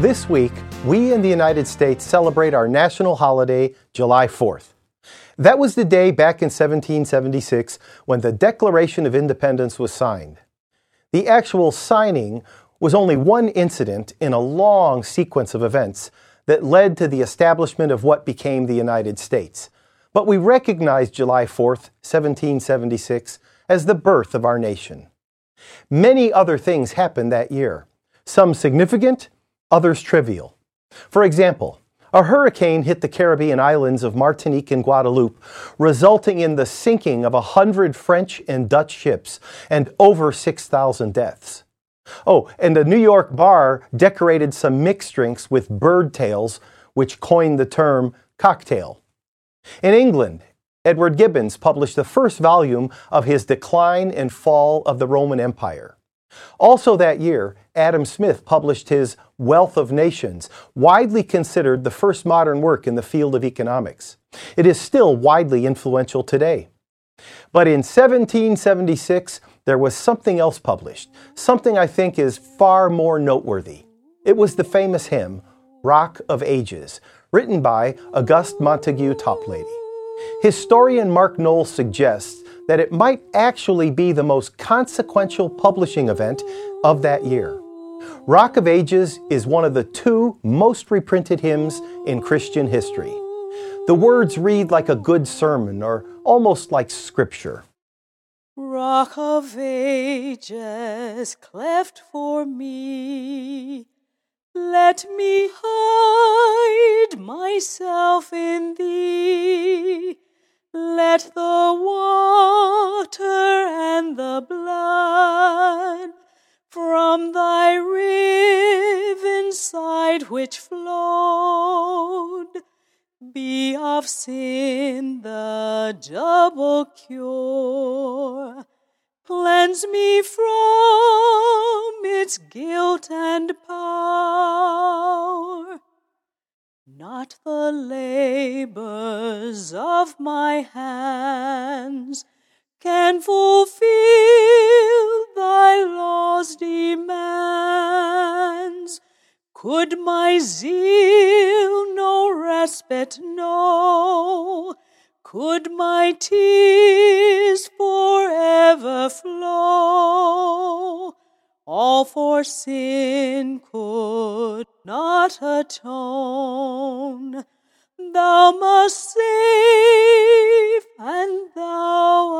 This week, we in the United States celebrate our national holiday, July 4th. That was the day back in 1776 when the Declaration of Independence was signed. The actual signing was only one incident in a long sequence of events that led to the establishment of what became the United States. But we recognize July 4th, 1776, as the birth of our nation. Many other things happened that year, some significant, others trivial. For example, a hurricane hit the Caribbean islands of Martinique and Guadeloupe, resulting in the sinking of 100 French and Dutch ships and over 6,000 deaths. Oh, and a New York bar decorated some mixed drinks with bird tails, which coined the term cocktail. In England, Edward Gibbon published the first volume of his Decline and Fall of the Roman Empire. Also that year, Adam Smith published his Wealth of Nations, widely considered the first modern work in the field of economics. It is still widely influential today. But in 1776, there was something else published, something I think is far more noteworthy. It was the famous hymn, Rock of Ages, written by Auguste Montague Toplady. Historian Mark Knoll suggests that it might actually be the most consequential publishing event of that year. Rock of Ages is one of the two most reprinted hymns in Christian history. The words read like a good sermon or almost like scripture. Rock of Ages, cleft for me, let me hide myself in thee. Let the water and the blood from thy riven side which flowed be of sin the double cure. Cleanse me from its guilt and power. Not the labors of my hands can fulfill thy law's demands. Could my zeal no respite know? Could my tears forever flow? All for sin could not atone. Thou must save, and thou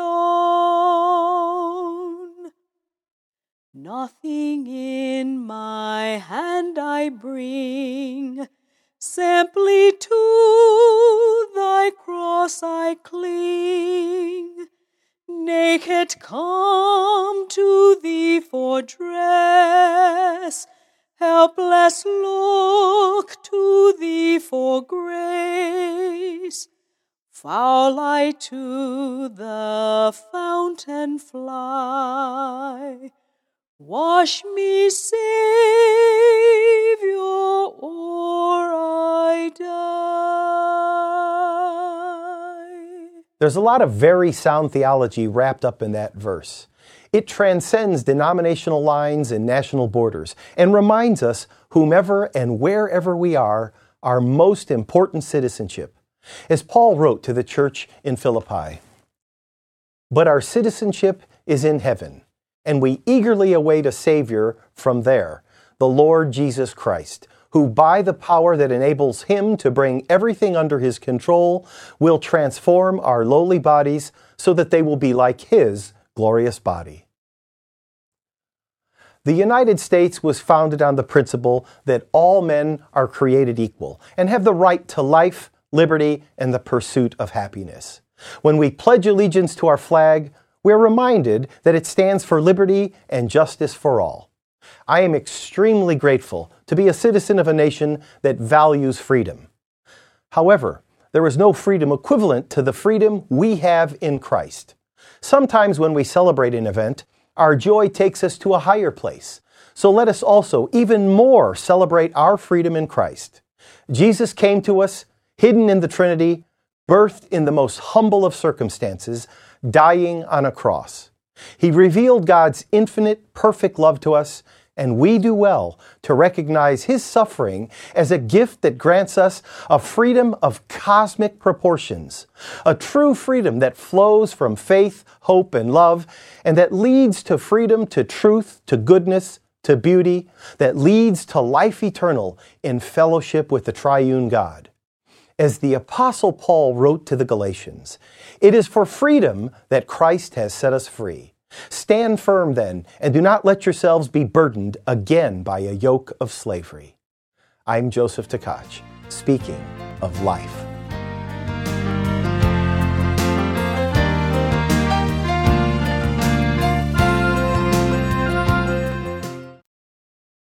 alone. Nothing in my hand I bring, simply to thy cross I cling. Naked come to thee for dress, helpless look to thee for grace. Foul I to the fountain fly. Wash me, Savior, or I die. There's a lot of very sound theology wrapped up in that verse. It transcends denominational lines and national borders and reminds us, whomever and wherever we are, our most important citizenship. As Paul wrote to the church in Philippi, "But our citizenship is in heaven, and we eagerly await a Savior from there, the Lord Jesus Christ, who by the power that enables Him to bring everything under His control will transform our lowly bodies so that they will be like His glorious body." The United States was founded on the principle that all men are created equal and have the right to life, liberty, and the pursuit of happiness. When we pledge allegiance to our flag, we're reminded that it stands for liberty and justice for all. I am extremely grateful to be a citizen of a nation that values freedom. However, there is no freedom equivalent to the freedom we have in Christ. Sometimes when we celebrate an event, our joy takes us to a higher place. So let us also even more celebrate our freedom in Christ. Jesus came to us, hidden in the Trinity, birthed in the most humble of circumstances, dying on a cross. He revealed God's infinite, perfect love to us And we do well to recognize His suffering as a gift that grants us a freedom of cosmic proportions, a true freedom that flows from faith, hope, and love, and that leads to freedom, to truth, to goodness, to beauty, that leads to life eternal in fellowship with the triune God. As the Apostle Paul wrote to the Galatians, it is for freedom that Christ has set us free. Stand firm then, and do not let yourselves be burdened again by a yoke of slavery. I'm Joseph Tkach, speaking of life.